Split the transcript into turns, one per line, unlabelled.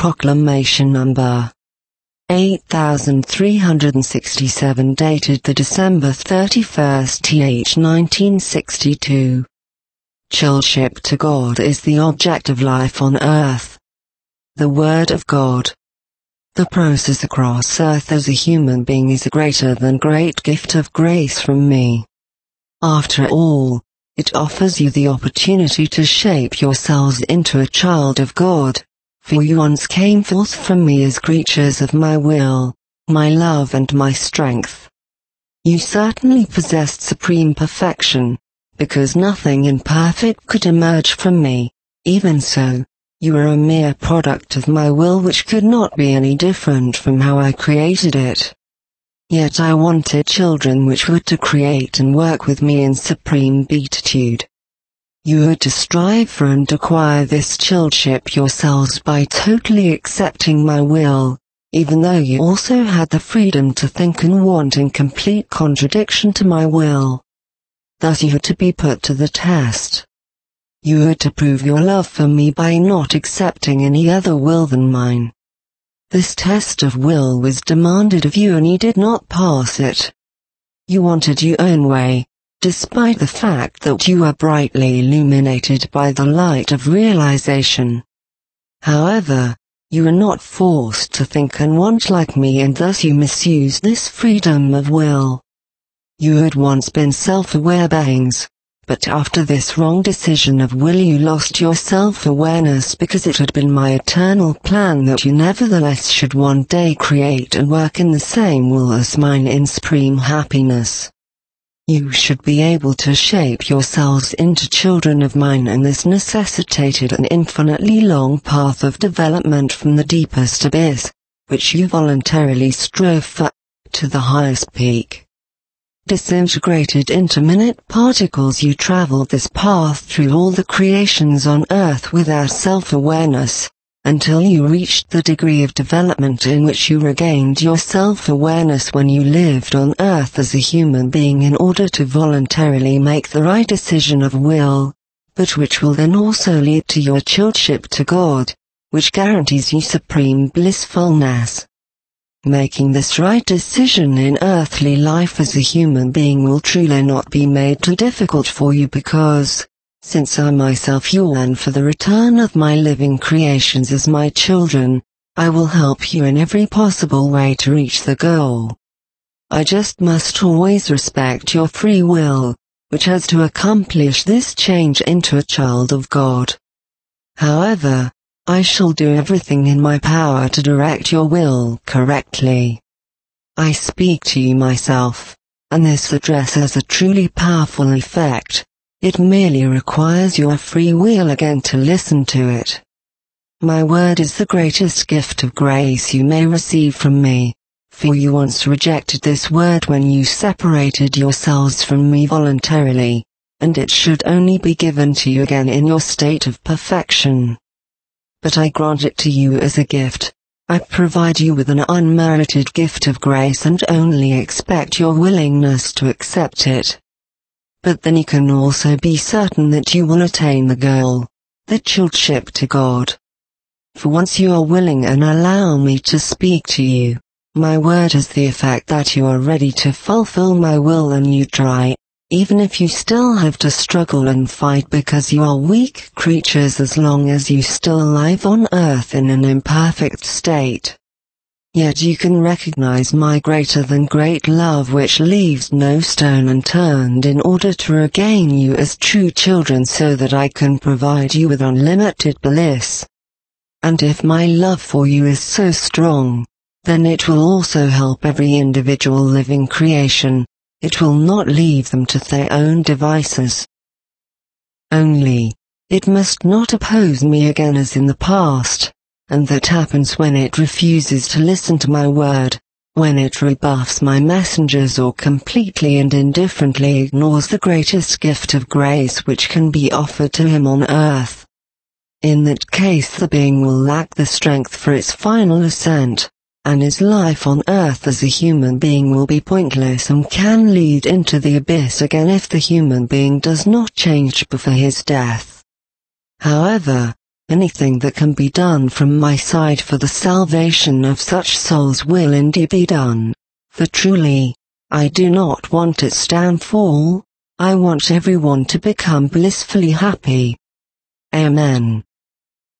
Proclamation Number 8367 dated the December 31st th 1962. Childship to God is the object of life on earth. The Word of God. The process across earth as a human being is a greater than great gift of grace from me. After all, it offers you the opportunity to shape yourselves into a child of God, for you once came forth from me as creatures of my will, my love and my strength. You certainly possessed supreme perfection, because nothing imperfect could emerge from me. Even so, you are a mere product of my will which could not be any different from how I created it. Yet I wanted children which were to create and work with me in supreme beatitude. You are to strive for and acquire this childship yourselves by totally accepting my will, even though you also had the freedom to think and want in complete contradiction to my will. Thus you are to be put to the test. You are to prove your love for me by not accepting any other will than mine. This test of will was demanded of you and you did not pass it. You wanted your own way, despite the fact that you are brightly illuminated by the light of realization. However, you are not forced to think and want like me and thus you misuse this freedom of will. You had once been self-aware beings, but after this wrong decision of will you lost your self-awareness because it had been my eternal plan that you nevertheless should one day create and work in the same will as mine in supreme happiness. You should be able to shape yourselves into children of mine and this necessitated an infinitely long path of development from the deepest abyss, which you voluntarily strove for, to the highest peak. Disintegrated into minute particles you traveled this path through all the creations on earth without self-awareness, until you reached the degree of development in which you regained your self-awareness when you lived on earth as a human being in order to voluntarily make the right decision of will, but which will then also lead to your childship to God, which guarantees you supreme blissfulness. Making this right decision in earthly life as a human being will truly not be made too difficult for you because, since I myself yearn for the return of my living creations as my children, I will help you in every possible way to reach the goal. I just must always respect your free will, which has to accomplish this change into a child of God. However, I shall do everything in my power to direct your will correctly. I speak to you myself, and this address has a truly powerful effect. It merely requires your free will again to listen to it. My word is the greatest gift of grace you may receive from me, for you once rejected this word when you separated yourselves from me voluntarily, and it should only be given to you again in your state of perfection. But I grant it to you as a gift. I provide you with an unmerited gift of grace and only expect your willingness to accept it. But then you can also be certain that you will attain the goal, the childship to God. For once you are willing and allow me to speak to you, my word has the effect that you are ready to fulfill my will and you try, even if you still have to struggle and fight because you are weak creatures as long as you still live on earth in an imperfect state. Yet you can recognize my greater than great love which leaves no stone unturned in order to regain you as true children so that I can provide you with unlimited bliss. And if my love for you is so strong, then it will also help every individual living creation. It will not leave them to their own devices. Only, it must not oppose me again as in the past, and that happens when it refuses to listen to my word, when it rebuffs my messengers or completely and indifferently ignores the greatest gift of grace which can be offered to him on earth. In that case the being will lack the strength for its final ascent, and his life on earth as a human being will be pointless and can lead into the abyss again if the human being does not change before his death. However, anything that can be done from my side for the salvation of such souls will indeed be done. For truly, I do not want its downfall, I want everyone to become blissfully happy. Amen.